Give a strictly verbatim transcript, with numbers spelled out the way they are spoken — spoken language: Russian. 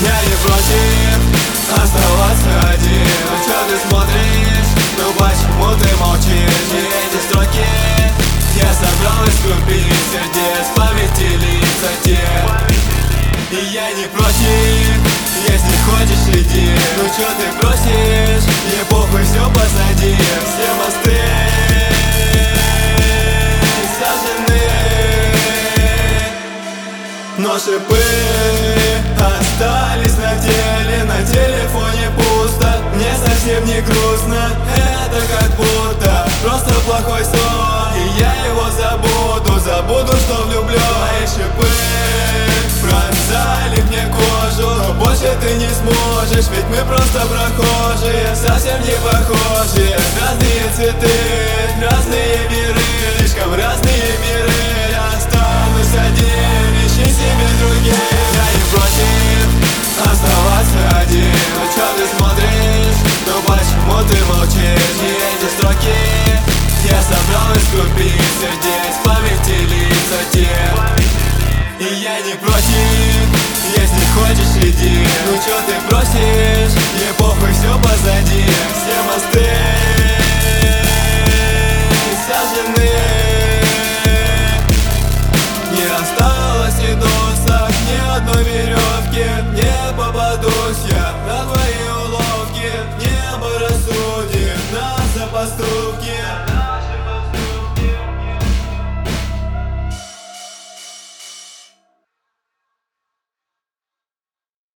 Я не против оставаться один. Ну чё ты смотришь? Ну почему ты молчишь? И эти строки я собрал из купить сердец, памяти лица те. И я не против, если хочешь иди. Ну чё ты просишь? Мне похуй, всё позади. Все мосты сожжены, но шипы остались на теле. На телефоне пусто, мне совсем не грустно. Это как будто просто плохой сон, и я его забуду. Забуду, что влюблен. Мои шипы пронзали мне кожу, но больше ты не сможешь, ведь мы просто прохожие, совсем не похожи. Разные цветы, разные миры, слишком разные миры. Я останусь один, ищи себе других. Я не против оставаться один. Ну чё ты смотришь? Ну почему ты молчишь? И эти строки я собрал из купи сердец, памяти лица те. И я не против, если хочешь иди. Ну чё ты просишь? Мне похуй, всё позади. Все мосты сожжены, не осталось и досок, ни одной веревки. Не попадусь я на твои уловки. Небо рассудит нас за поступки.